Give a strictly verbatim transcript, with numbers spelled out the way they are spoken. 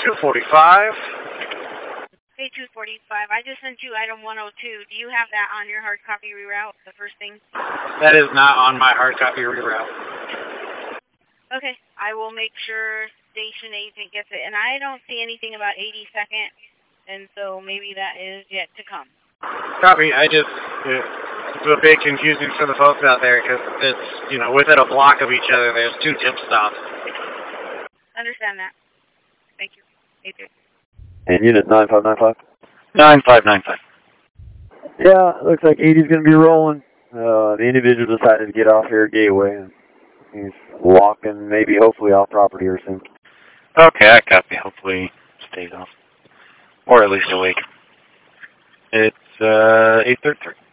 two forty-five. Hey, two forty-five, I just sent you item one oh two. Do you have that on your hard copy reroute, the first thing? That is not on my hard copy reroute. Okay, I will make sure station agent gets it. And I don't see anything about eighty-second, and so maybe that is yet to come. Copy. I just, it's a bit confusing for the folks out there because it's, you know, within a block of each other, there's two tip stops. Understand that. Thank you. eight three. And unit nine five nine five? nine five nine five. Yeah, looks like eighty's going to be rolling. Uh, the individual decided to get off here at Gateway. He's walking, maybe, hopefully, off property here soon. Okay, I copy. Hopefully stays off. Or at least awake. It's uh, eight thirty-three.